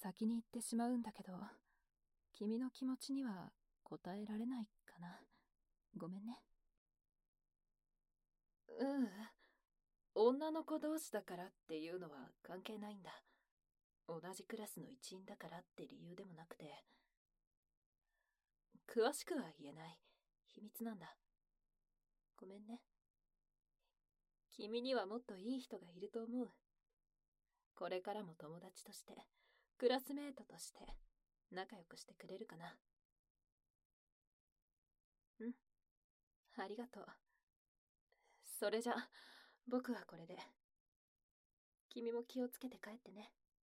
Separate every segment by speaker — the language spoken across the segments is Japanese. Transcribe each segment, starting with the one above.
Speaker 1: 先に行ってしまうんだけど、君の気持ちには応えられないかな。ごめんね。女の子同士だからっていうのは関係ないんだ。同じクラスの一員だからって理由でもなくて、詳しくは言えない。秘密なんだ。ごめんね。君にはもっといい人がいると思う。これからも友達として、クラスメートとして、仲良くしてくれるかな。うん。ありがとう。それじゃ、僕はこれで。君も気をつけて帰ってね。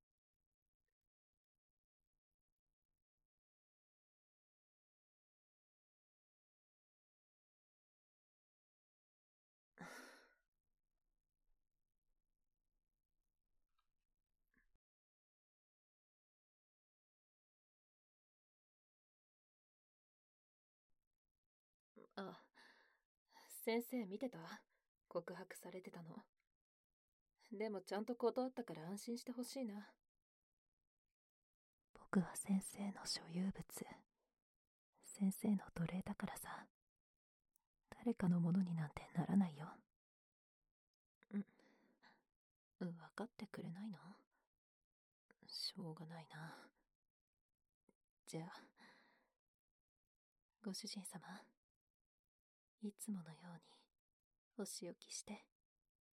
Speaker 1: あ、先生見てた？告白されてたの。でもちゃんと断ったから安心してほしいな。僕は先生の所有物。先生の奴隷だからさ。誰かのものになんてならないよ。分かってくれないの？しょうがないな。じゃあ、ご主人様、いつものようにお仕置きして。